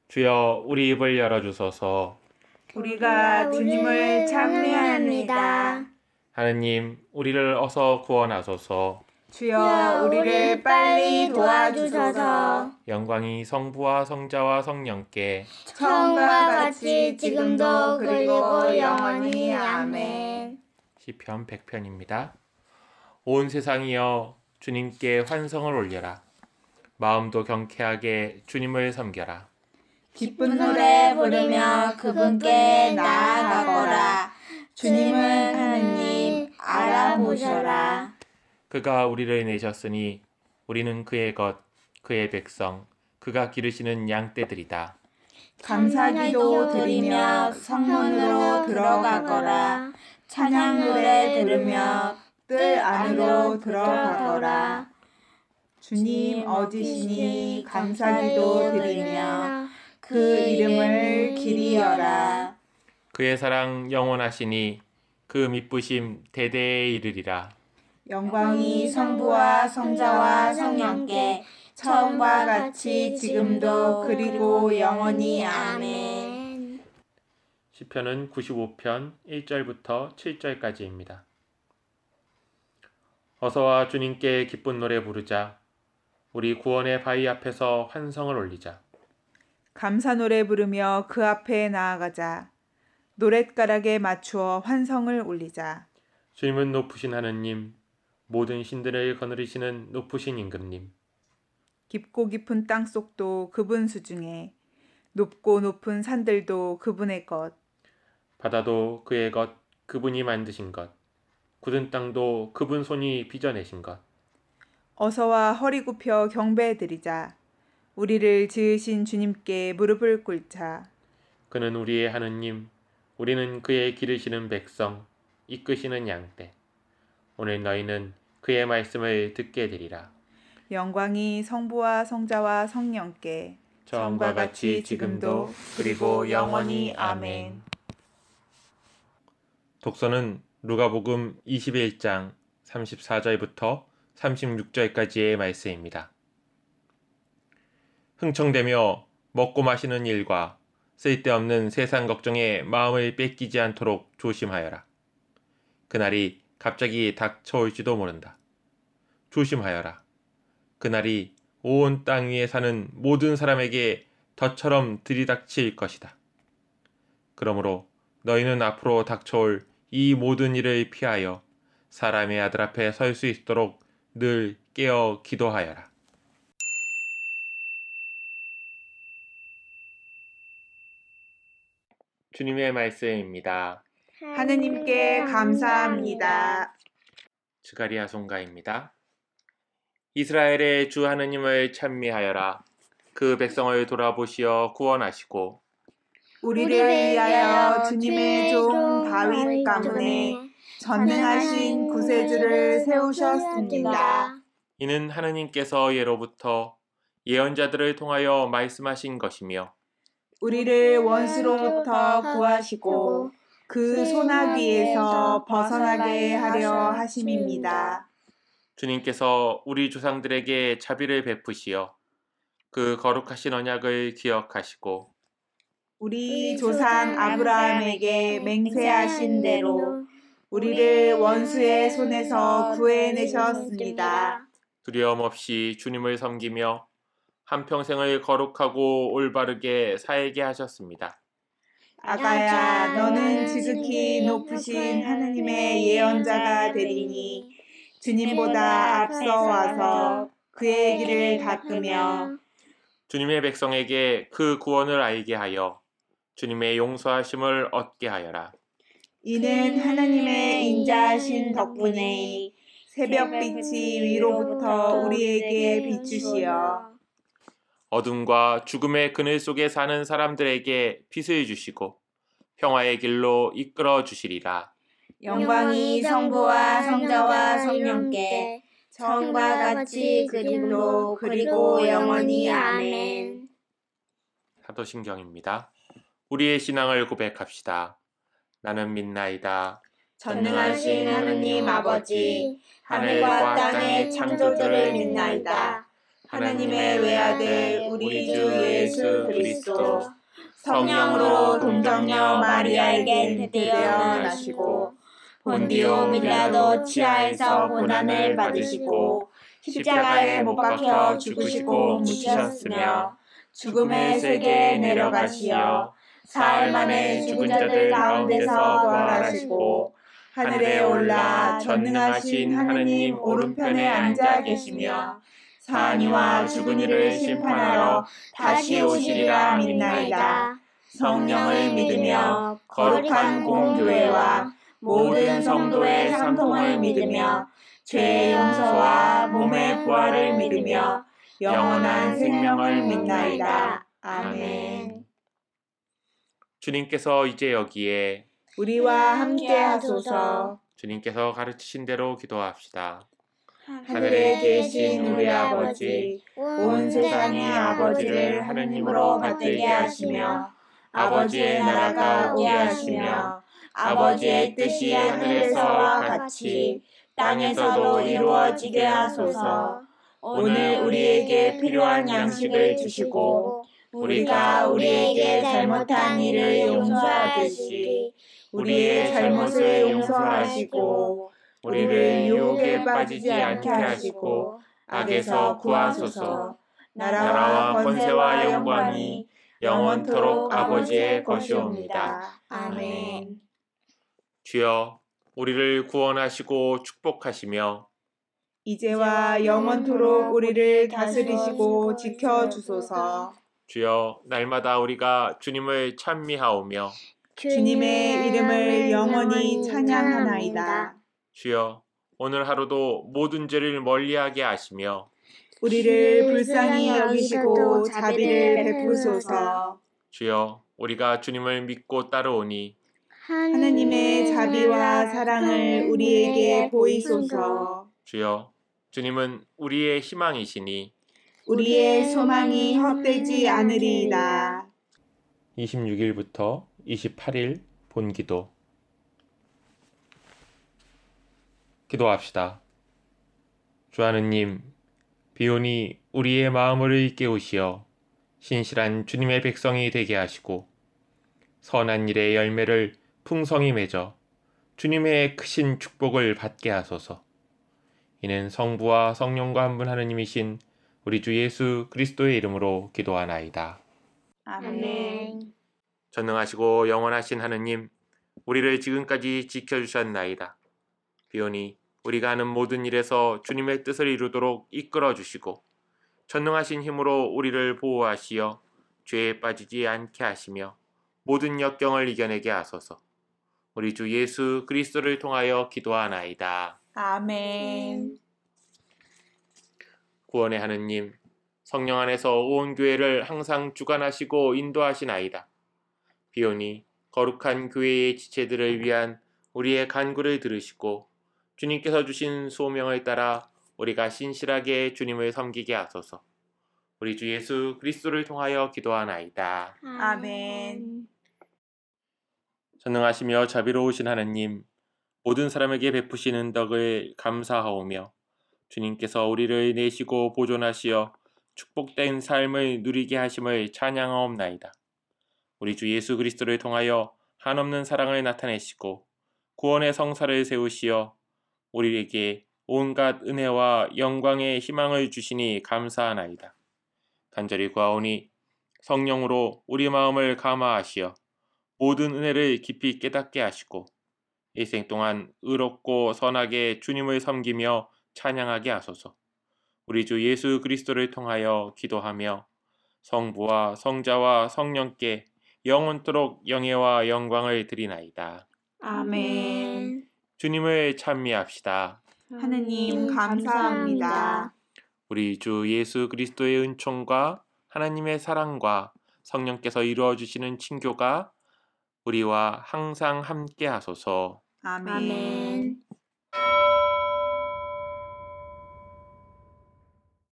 주여 우리 입을 열어주소서. 우리가 주님을 찬미합니다. 하느님, 우리를 어서 구원하소서. 주여 우리를 빨리 도와주소서. 영광이 성부와 성자와 성령께 처음과 같이 지금도 그리고 영원히 아멘. 시편 100편입니다. 온 세상이여 주님께 환성을 올려라. 마음도 경쾌하게 주님을 섬겨라. 기쁜 노래 부르며 그분께 나아가거라. 주님은 하느님 알아보셔라. 그가 우리를 내셨으니 우리는 그의 것, 그의 백성, 그가 기르시는 양떼들이다. 감사기도 드리며 성문으로 들어가거라. 찬양 노래 들으며 뜰 안으로 들어가거라. 주님 어디시니 감사기도 드리며 그 이름을 기리어라. 그의 사랑 영원하시니 그 미쁘심 대대에 이르리라. 영광이 성부와 성자와 성령께 처음과 같이 지금도 그리고 영원히 아멘. 시편은 95편 1절부터 7절까지입니다. 어서와 주님께 기쁜 노래 부르자. 우리 구원의 바위 앞에서 환성을 올리자. 감사 노래 부르며 그 앞에 나아가자. 노랫가락에 맞추어 환성을 올리자. 주님은 높으신 하느님, 모든 신들을 거느리시는 높으신 임금님. 깊고 깊은 땅속도 그분 수중에, 높고 높은 산들도 그분의 것. 바다도 그의 것, 그분이 만드신 것. 굳은 땅도 그분 손이 빚어내신 것. 어서와 허리 굽혀 경배드리자. 우리를 지으신 주님께 무릎을 꿇자. 그는 우리의 하느님, 우리는 그의 기르시는 백성, 이끄시는 양떼. 오늘 너희는 그의 말씀을 듣게 되리라. 영광이 성부와 성자와 성령께 처음과 같이 지금도 그리고 영원히 아멘. 독서는 누가복음 21장 34절부터 36절까지의 말씀입니다. 흥청대며 먹고 마시는 일과 쓸데없는 세상 걱정에 마음을 뺏기지 않도록 조심하여라. 그날이 갑자기 닥쳐올지도 모른다. 조심하여라. 그날이 온 땅 위에 사는 모든 사람에게 덫처럼 들이닥칠 것이다. 그러므로 너희는 앞으로 닥쳐올 이 모든 일을 피하여 사람의 아들 앞에 설 수 있도록 늘 깨어 기도하여라. 주님의 말씀입니다. 하느님께 감사합니다. 스가랴 송가입니다. 이스라엘의 주 하느님을 찬미하여라. 그 백성을 돌아보시어 구원하시고 우리를 위하여 주님의 종 다윗 가문에 전능하신 구세주를 세우셨습니다. 이는 하느님께서 예로부터 예언자들을 통하여 말씀하신 것이며 우리를 원수로부터 구하시고 그 소나기에서 벗어나게 하려 하심입니다. 주님께서 우리 조상들에게 자비를 베푸시어 그 거룩하신 언약을 기억하시고 우리 조상 아브라함에게 맹세하신 대로 우리를 원수의 손에서 구해내셨습니다. 두려움 없이 주님을 섬기며 한평생을 거룩하고 올바르게 살게 하셨습니다. 아가야, 너는 지극히 높으신 하느님의 예언자가 되리니 주님보다 앞서 와서 그의 길을 닦으며 주님의 백성에게 그 구원을 알게 하여 주님의 용서하심을 얻게 하여라. 이는 하나님의 인자하신 덕분에 새벽빛이 위로부터 우리에게 비추시어 어둠과 죽음의 그늘 속에 사는 사람들에게 빛을 주시고 평화의 길로 이끌어 주시리라. 영광이 성부와 성자와 성령께 처음과 같이 지금도 그리고 영원히 아멘. 사도신경입니다. 우리의 신앙을 고백합시다. 나는 믿나이다. 전능하신 하느님 아버지, 하늘과 땅의 창조주를 믿나이다. 하나님의 외아들 우리 주 예수 그리스도 성령으로 동정녀 마리아에게 태어나시고 본디오 빌라도 치하에서 고난을 받으시고 십자가에 못 박혀 죽으시고 묻히셨으며 죽음의 세계에 내려가시어 사흘 만에 죽은 자들 가운데서 부활하시고 하늘에 올라 전능하신 하느님 오른편에 앉아 계시며 사한 이와 죽은 이를 심판하러 다시 오시리라 믿나이다. 성령을 믿으며 거룩한 공교회와 모든 성도의 상통을 믿으며 죄의 용서와 몸의 부활을 믿으며 영원한 생명을 믿나이다. 아멘. 주님께서 이제 여기에 우리와 함께 하소서. 주님께서 가르치신 대로 기도합시다. 하늘에 계신 우리 아버지, 온 세상의 아버지를 하느님으로 받들게 하시며 아버지의 나라가 오게 하시며 아버지의 뜻이 하늘에서와 같이 땅에서도 이루어지게 하소서. 오늘 우리에게 필요한 양식을 주시고 우리가 우리에게 잘못한 일을 용서하듯이 우리의 잘못을 용서하시고 우리를 유혹에 빠지지 않게 하시고 악에서 구하소서. 나라와 권세와 영광이 영원토록 아버지의 것이옵니다. 아멘. 주여, 우리를 구원하시고 축복하시며 이제와 영원토록 우리를 다스리시고 지켜주소서. 주여, 날마다 우리가 주님을 찬미하오며 주님의 이름을 영원히 찬양하나이다. 주여, 오늘 하루도 모든 죄를 멀리하게 하시며 우리를 불쌍히 여기시고 자비를 베푸소서. 주여, 우리가 주님을 믿고 따르오니 하느님의 자비와 사랑을 우리에게 보이소서. 주여, 주님은 우리의 희망이시니 우리의 소망이 헛되지 않으리이다. 26일부터 28일 본기도. 기도합시다. 주 하느님, 비오니 우리의 마음을 일깨우시어 신실한 주님의 백성이 되게 하시고 선한 일의 열매를 풍성히 맺어 주님의 크신 축복을 받게 하소서. 이는 성부와 성령과 한 분 하느님이신 우리 주 예수 그리스도의 이름으로 기도하나이다. 아멘. 전능하시고 영원하신 하느님, 우리를 지금까지 지켜주셨나이다. 비오니 우리가 하는 모든 일에서 주님의 뜻을 이루도록 이끌어 주시고 전능하신 힘으로 우리를 보호하시어 죄에 빠지지 않게 하시며 모든 역경을 이겨내게 하소서. 우리 주 예수 그리스도를 통하여 기도하나이다. 아멘. 구원의 하느님, 성령 안에서 온 교회를 항상 주관하시고 인도하시나이다. 비오니 거룩한 교회의 지체들을 위한 우리의 간구를 들으시고 주님께서 주신 소명을 따라 우리가 신실하게 주님을 섬기게 하소서. 우리 주 예수 그리스도를 통하여 기도하나이다. 아멘. 전능하시며 자비로우신 하느님, 모든 사람에게 베푸시는 덕을 감사하오며 주님께서 우리를 내시고 보존하시어 축복된 삶을 누리게 하심을 찬양하옵나이다. 우리 주 예수 그리스도를 통하여 한없는 사랑을 나타내시고 구원의 성사를 세우시어 우리에게 온갖 은혜와 영광의 희망을 주시니 감사하나이다. 간절히 구하오니 성령으로 우리 마음을 감화하시어 모든 은혜를 깊이 깨닫게 하시고 일생 동안 의롭고 선하게 주님을 섬기며 찬양하게 하소서. 우리 주 예수 그리스도를 통하여 기도하며 성부와 성자와 성령께 영원토록 영예와 영광을 드리나이다. 아멘. 주님을 찬미합시다. 하느님 감사합니다. 우리 주 예수 그리스도의 은총과 하나님의 사랑과 성령께서 이루어 주시는 친교가 우리와 항상 함께 하소서. 아멘.